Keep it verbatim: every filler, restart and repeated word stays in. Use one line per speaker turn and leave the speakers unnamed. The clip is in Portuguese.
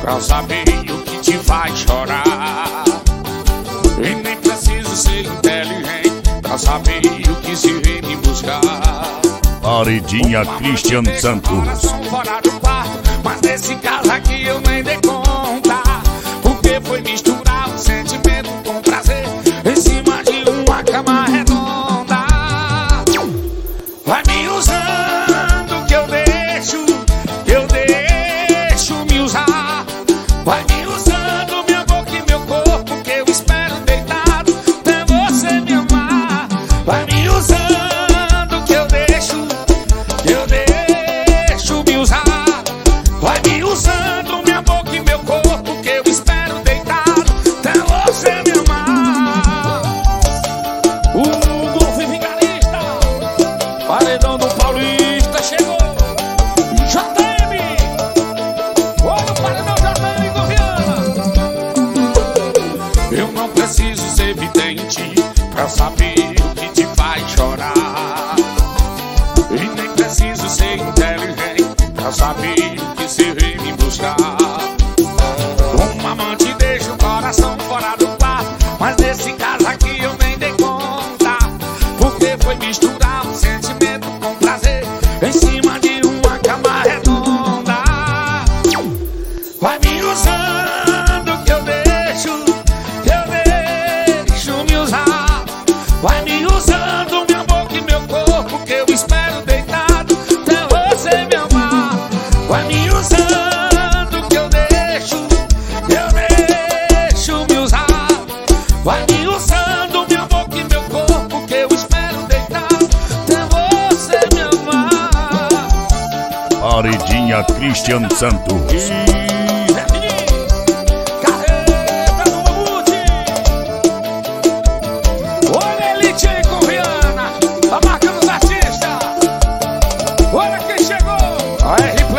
pra saber o que te faz chorar. E nem preciso ser inteligente pra saber o que se vem me buscar.
Paredinha Christian Santos.
Fora do quarto, mas nesse caso aqui eu nem dei conta, porque foi misturar o sentimento com prazer em cima de uma cama redonda. Vai me usando que eu deixo, que eu deixo me usar. Vai me usando minha boca e meu corpo, que eu espero deitado até você me amar. Vai me usando que eu deixo, que eu deixo me usar. Vai me usando minha boca e meu corpo, que eu espero deitado até você me amar. O golfe vigarista, paredão do Paulista chegou. J M, olha o paredão J M do Viana. Eu não preciso ser vidente pra saber o que te faz chorar. E nem preciso ser inteligente pra saber o que se vem me buscar. Um amante deixa o coração fora do quarto, mas nesse caso aqui eu nem dei conta, porque foi misturar um sentimento com prazer em cima de uma cama redonda. Vai me usando que eu deixo, que eu deixo me usar. Vai me usando minha boca e meu corpo, que eu espero deitado até você me amar. Vai me usando que eu deixo, que eu deixo me usar. Vai me usando minha boca e meu corpo, que eu espero deitado até você me amar.
Paredinha Christian Santos.
Carreta do Mamute. Olha Elite aí com Viana, a marca dos artistas. Olha quem chegou. A R